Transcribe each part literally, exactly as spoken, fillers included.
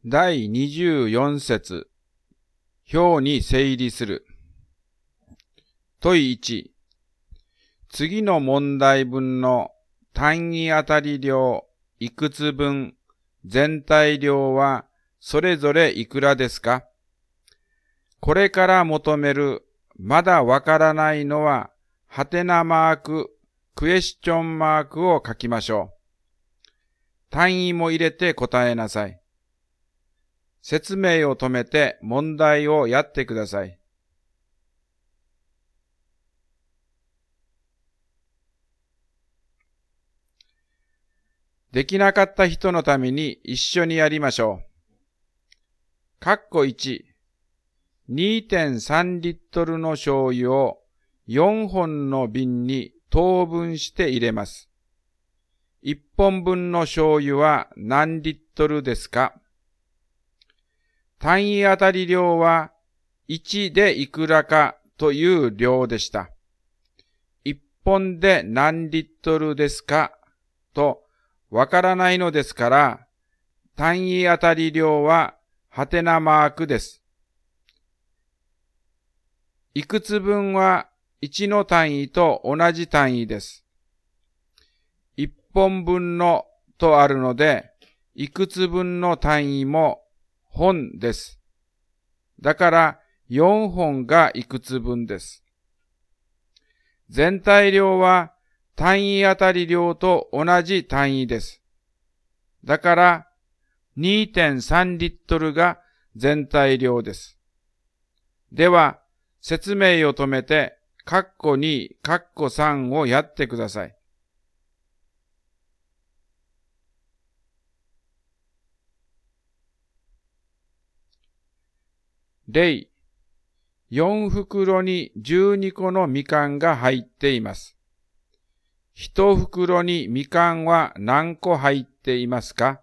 だいにじゅうよん節、表に整理する。問いいち、次の問題文の単位あたり量、いくつ分、全体量はそれぞれいくらですか？これから求める、まだわからないのは、はてなマーク、クエスチョンマークを書きましょう。単位も入れて答えなさい。説明を止めて問題をやってください。できなかった人のために一緒にやりましょう。括弧いち、にてんさん リットルの醤油をよんほんの瓶に等分して入れます。いっぽんぶんの醤油は何リットルですか？単位あたり量はいちでいくらかという量でした。いっぽんで何リットルですかとわからないのですから、単位あたり量ははてなマークです。いくつ分はいちの単位と同じ単位です。いっぽんぶんのとあるので、いくつ分の単位も本です。だからよんほんがいくつ分です。全体量は単位あたり量と同じ単位です。だから にてんさん リットルが全体量です。では、説明を止めて、括弧に、括弧さんをやってください。例、よんふくろにじゅうにこのみかんが入っています。いちふくろにみかんは何個入っていますか？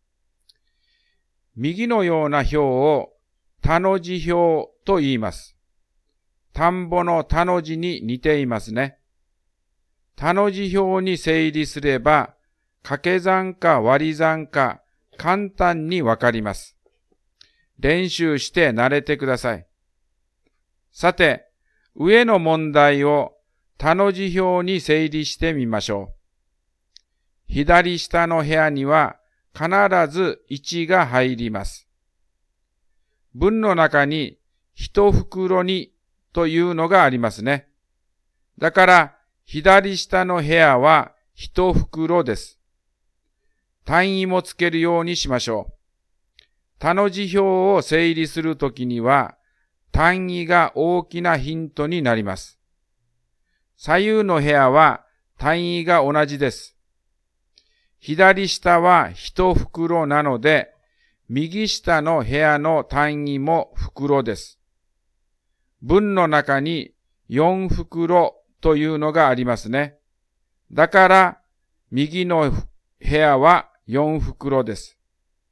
右のような表を田の字表と言います。田んぼの田の字に似ていますね。田の字表に整理すれば、掛け算か割り算か簡単にわかります。練習して慣れてください。さて、上の問題を田の字表に整理してみましょう。左下の部屋には必ずいちが入ります。文の中にいちふくろにというのがありますね。だから左下の部屋はいちふくろです。単位もつけるようにしましょう。田の字表を整理するときには単位が大きなヒントになります。左右の部屋は単位が同じです。左下はいちふくろなので、右下の部屋の単位も袋です。文の中によんふくろというのがありますね。だから、右の部屋はよんふくろです。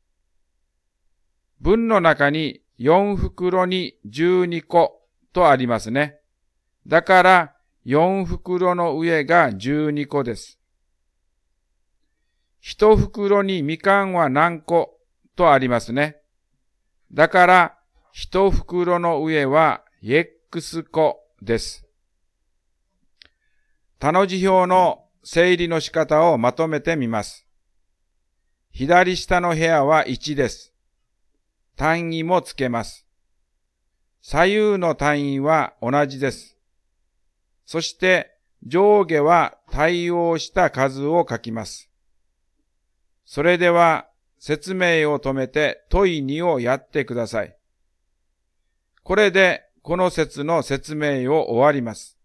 文の中によんふくろにじゅうにことありますね。だから、よんふくろの上がじゅうにこです。いちふくろにみかんは何個とありますね。だから、いちふくろの上は X 個です。田の字表の整理の仕方をまとめてみます。左下の部屋はいちです。単位もつけます。左右の単位は同じです。そして上下は対応した数を書きます。それでは説明を止めて問いにをやってください。これでこの節の説明を終わります。